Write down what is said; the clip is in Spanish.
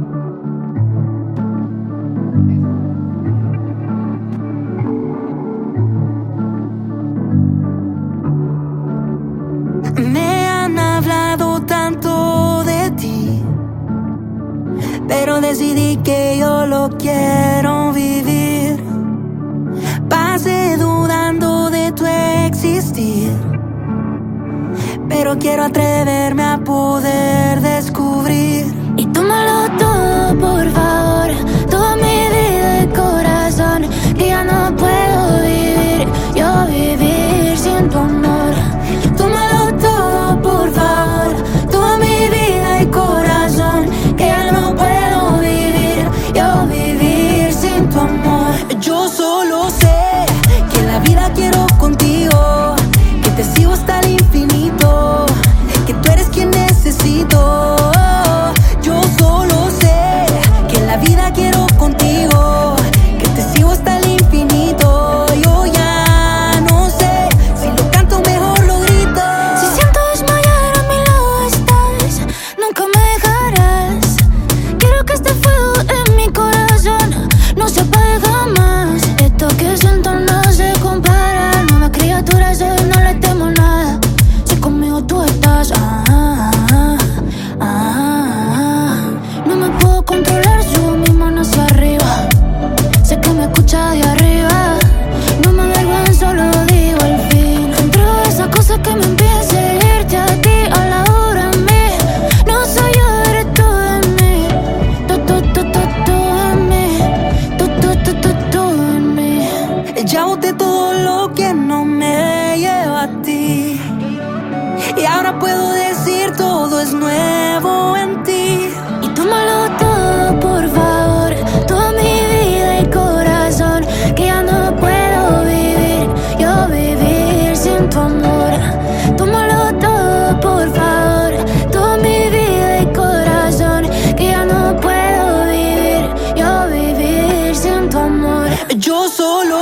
Me han hablado tanto de ti, pero decidí que yo lo quiero vivir. Pasé dudando de tu existir, pero quiero atreverme a poder descubrir. Y tómalo todo, por favor, toda mi vida y corazón, que ya no puedo vivir, yo vivir sin tu amor. Tómalo todo, por favor, toda mi vida y corazón, que ya no puedo vivir, yo vivir sin tu amor. Yo solo sé que en la vida quiero contigo, que te sigo hasta el infinito, que tú eres quien necesito. Yo solo sé que en la vida quiero contigo, que te sigo hasta el infinito. Yo ya no sé si lo canto mejor lo grito. Si siento desmayar a mi lado estás, nunca me dejarás. Quiero que este fuego en mi corazón no se apague jamás. Esto que siento no se compara. Nueva criatura soy, no le temo nada. Si conmigo tú estás, no me puedo controlar, subo mi mano hacia arriba. Sé que me escucha de arriba. No me avergüenzo, lo digo al fin. Dentro de esa cosa que me impide seguirte a ti, a la hora en mí. No soy yo, eres tú en mí. Tú en mí. Tú en mí. Ya boté todo lo que no me lleva a ti, y ahora puedo decir todo es nuevo en ti. Y tómalo todo, por favor, toda mi vida y corazón, que ya no puedo vivir, yo vivir sin tu amor. Tómalo todo, por favor, toda mi vida y corazón, que ya no puedo vivir, yo vivir sin tu amor. Yo solo